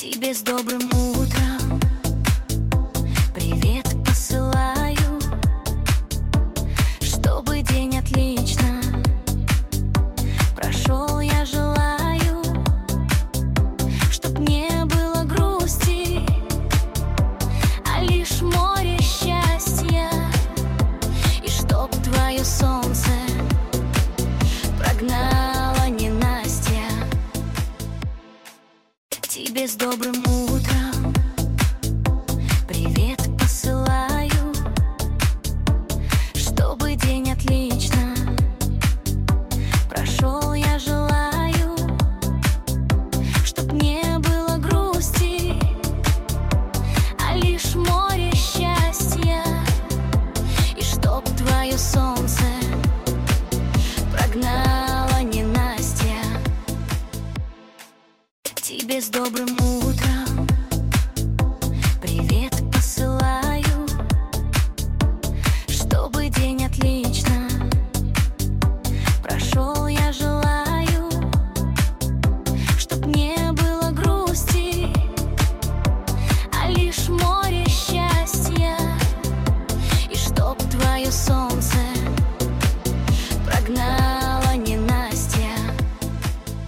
Тебе с добрым утром привет посылаю, чтобы день отлично прошел. Я желаю, чтоб не было грусти, а лишь море счастья, и чтоб твое солнце прогнало ненастья. Тебе с добрым утром привет посылаю, чтобы день отлично прошел. Я желаю, чтоб не было грусти, а лишь море счастья, и чтоб твое солнце прогнало ненастья. Тебе с добрым утром привет посылаю, чтобы день отлично прошел. Я желаю, чтоб не было грусти, а лишь море счастья, и чтоб твое солнце